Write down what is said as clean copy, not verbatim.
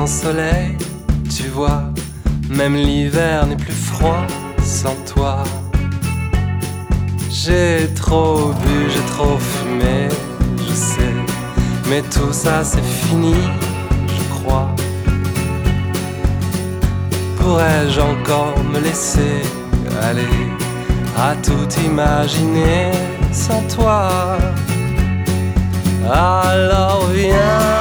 Soleil, tu vois, même l'hiver n'est plus froid sans toi. J'ai trop bu, j'ai trop fumé, je sais, mais tout ça c'est fini, je crois. Pourrais-je encore me laisser aller à tout imaginer sans toi? Alors viens.